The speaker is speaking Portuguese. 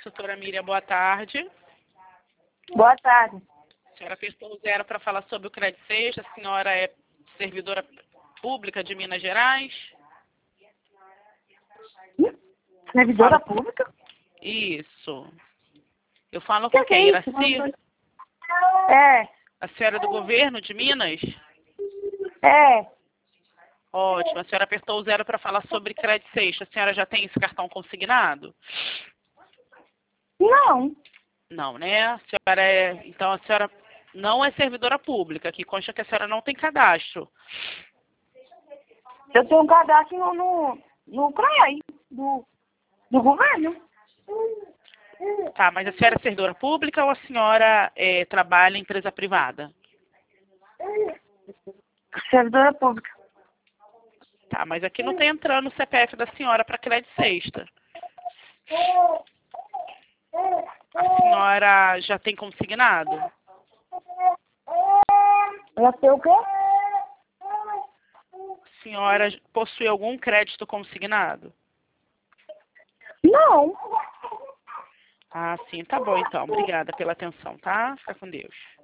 Consultora Miriam, boa tarde. Boa tarde. A senhora apertou o 0 para falar sobre o Crédito Sexta. A senhora é servidora pública de Minas Gerais? Servidora pública? Isso. Eu falo Que com que quem? é Iraci? isso? É, A senhora é do governo de Minas? é. Ótimo. A senhora apertou o 0 para falar sobre Crédito Sexta. A senhora já tem esse cartão consignado? Não, Não, né? Então a senhora não é servidora pública. Aqui consta que a senhora não tem cadastro. eu tenho um cadastro no CREA do governo. Tá, mas a senhora é servidora pública ou a senhora trabalha em empresa privada? Servidora pública. Tá, mas aqui não tem entrando o CPF da senhora para Crédito Sexta. A senhora já tem consignado? Ela tem o quê? A senhora possui algum crédito consignado? Não. Ah, sim, tá bom então. Obrigada pela atenção, tá? Fica com Deus.